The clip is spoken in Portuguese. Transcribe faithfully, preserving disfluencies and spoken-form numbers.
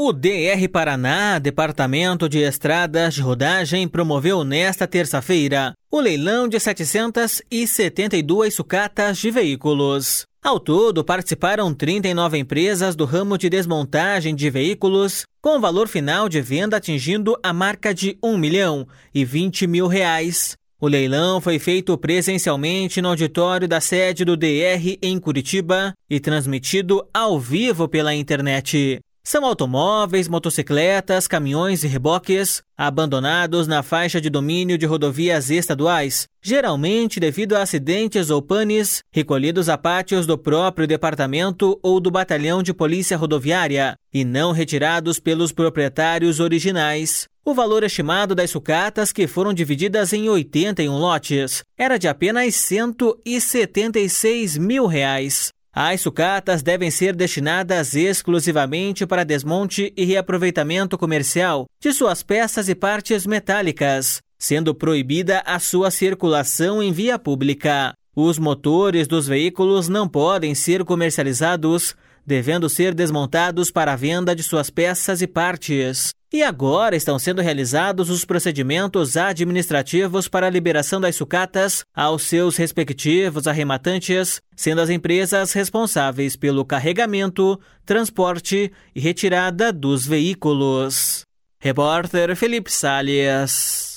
O D R Paraná, Departamento de Estradas de Rodagem, promoveu nesta terça-feira o leilão de setecentas e setenta e duas sucatas de veículos. Ao todo, participaram trinta e nove empresas do ramo de desmontagem de veículos, com valor final de venda atingindo a marca de um milhão e vinte mil reais. O leilão foi feito presencialmente no auditório da sede do D R em Curitiba e transmitido ao vivo pela internet. São automóveis, motocicletas, caminhões e reboques abandonados na faixa de domínio de rodovias estaduais, geralmente devido a acidentes ou panes, recolhidos a pátios do próprio departamento ou do batalhão de polícia rodoviária e não retirados pelos proprietários originais. O valor estimado das sucatas, que foram divididas em oitenta e um lotes, era de apenas cento e setenta e seis mil reais. As sucatas devem ser destinadas exclusivamente para desmonte e reaproveitamento comercial de suas peças e partes metálicas, sendo proibida a sua circulação em via pública. Os motores dos veículos não podem ser comercializados, devendo ser desmontados para a venda de suas peças e partes. E agora estão sendo realizados os procedimentos administrativos para a liberação das sucatas aos seus respectivos arrematantes, sendo as empresas responsáveis pelo carregamento, transporte e retirada dos veículos. Repórter Felipe Salles.